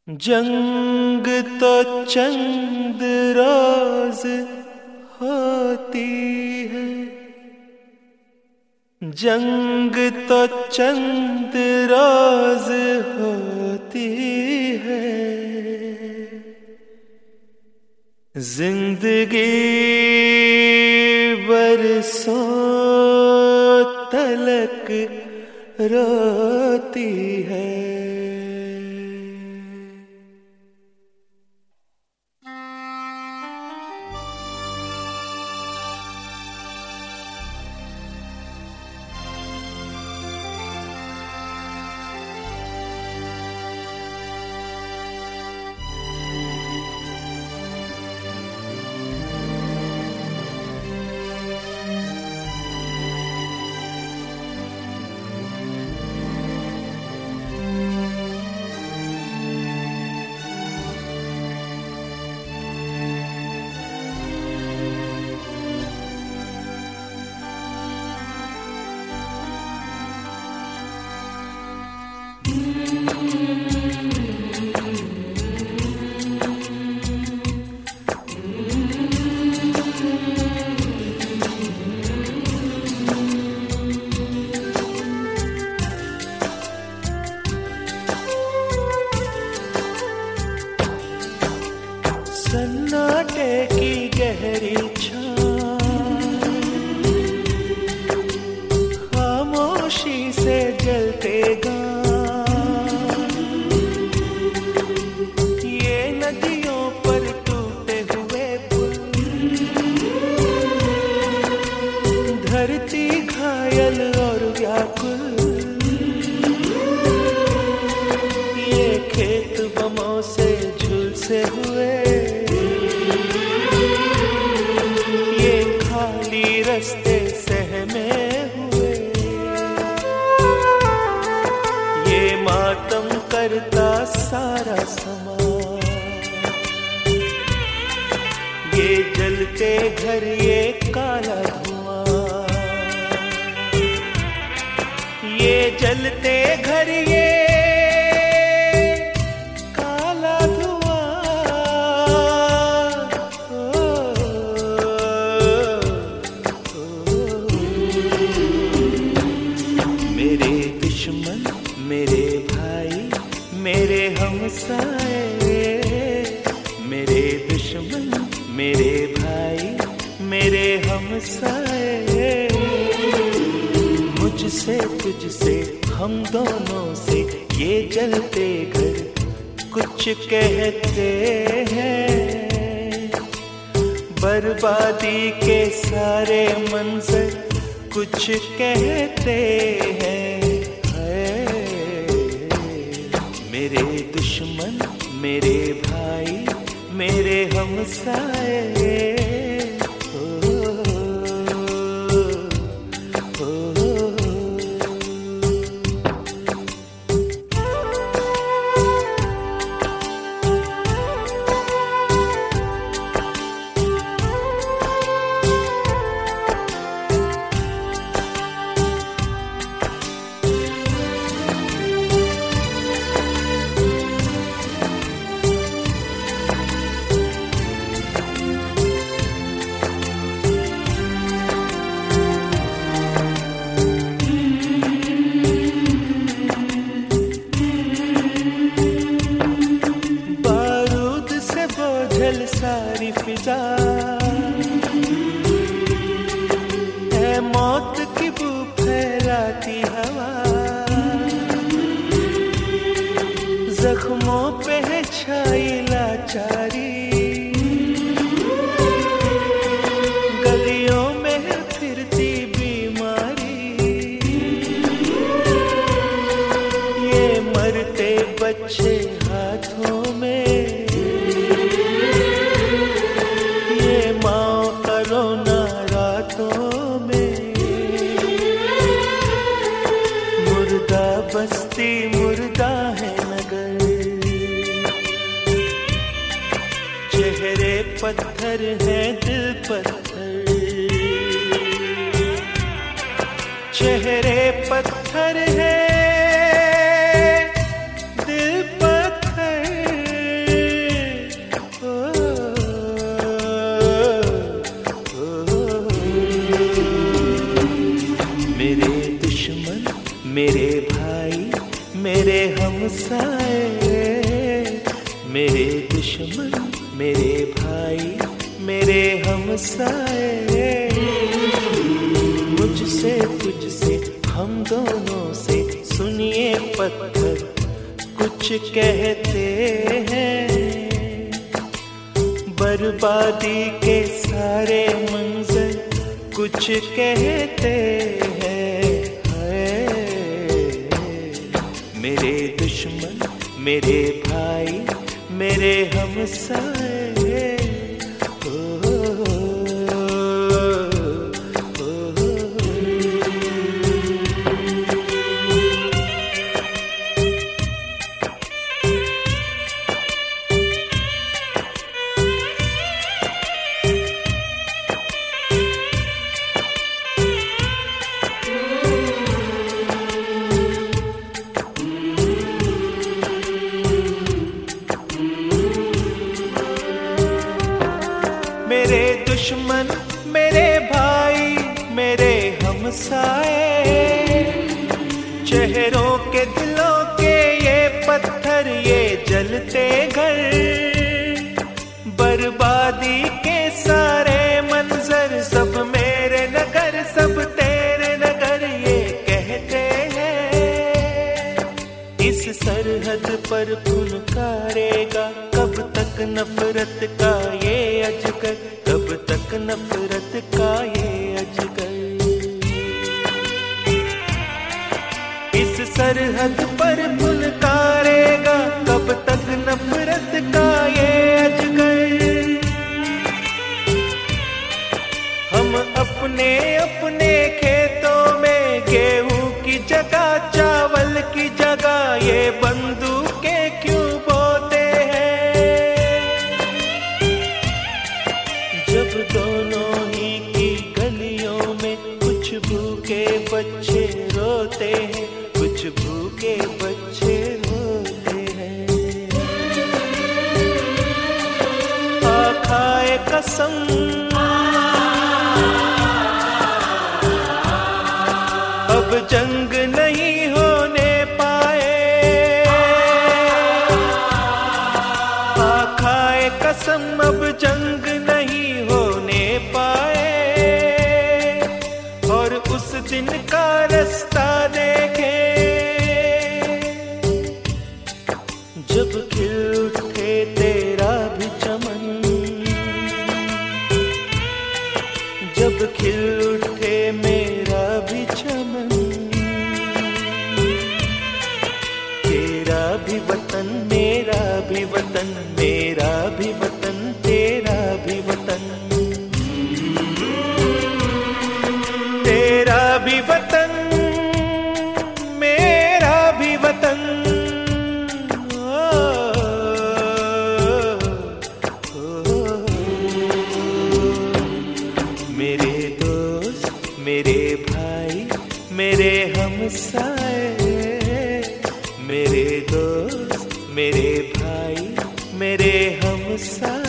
जंग तो चंद रोज होती है, जंग तो चंद रोज होती है। जिंदगी बरसों तलक रोती है। सन्नाटे की गहरी छाँव खामोशी से जलते गान, ये नदियों पर टूटे हुए पुल, धरती घायल और व्याकुल, ये खेत बमों से झुलसे हुए, रस्ते सहमे हुए, ये मातम करता सारा समाज, ये जलते घर ये काला धुआं, ये जलते घर ये मेरे भाई मेरे हमसाए, मेरे दुश्मन मेरे भाई मेरे हमसाए, मुझसे तुझसे हम दोनों से ये जलते घर कुछ कहते हैं, बर्बादी के सारे मंजर कुछ कहते हैं। मेरे दुश्मन मेरे भाई मेरे हमसाए, सारी फिजा है मौत की बू फैलाती हवा, जख्मों पे है छाई लाचारी, गलियों में है फिरती बीमारी, ये मरते बच्चे हाथों में, बस्ती मुर्दा है नगर, चेहरे पत्थर है दिल पत्थर, चेहरे पत्थर है दिल पत्थर। हमसाए, मेरे दुश्मन मेरे भाई मेरे हमसाए। मुझसे तुझसे हम दोनों से सुनिए पत्थर कुछ कहते हैं, बर्बादी के सारे मंजर कुछ कहते हैं। मेरे दुश्मन मेरे भाई मेरे हमसाए। मेरे दुश्मन मेरे भाई मेरे हमसाए, चेहरों के दिलों के ये पत्थर ये जलते घर, बर्बादी के सारे मंजर सब मेरे नगर सब तेरे नगर ये कहते हैं। इस सरहद पर फुनकारेगा कब तक नफरत का ये अजगर, कब तक नफरत का ये अजगर। इस सरहद पर फुनकारेगा कब तक नफरत का ये अजगर। हम अपने अपने खेतों में गेहूं की जगह चावल की जगह ये बंदूकें क्यों बोते हैं। जब दोनों ही की गलियों में कुछ भूखे बच्चे रोते हैं, कुछ भूखे बच्चे रोते हैं। आ खाए कसम अब जंग नहीं होने पाए, आ खाए कसम अब जंग नहीं होने पाए। और उस दिन का रास्ता देखे जब खिल उठे तेरा भी चमन, जब खिल उठे मेरा भी चमन। तेरा भी वतन मेरा भी वतन, मेरा भी वतन तेरा भी वतन, तेरा भी वतन मेरा भी वतन। मेरे दोस्त मेरे भाई मेरे हमसाए, मेरे दोस्त मेरे भाई मेरे हमसाए।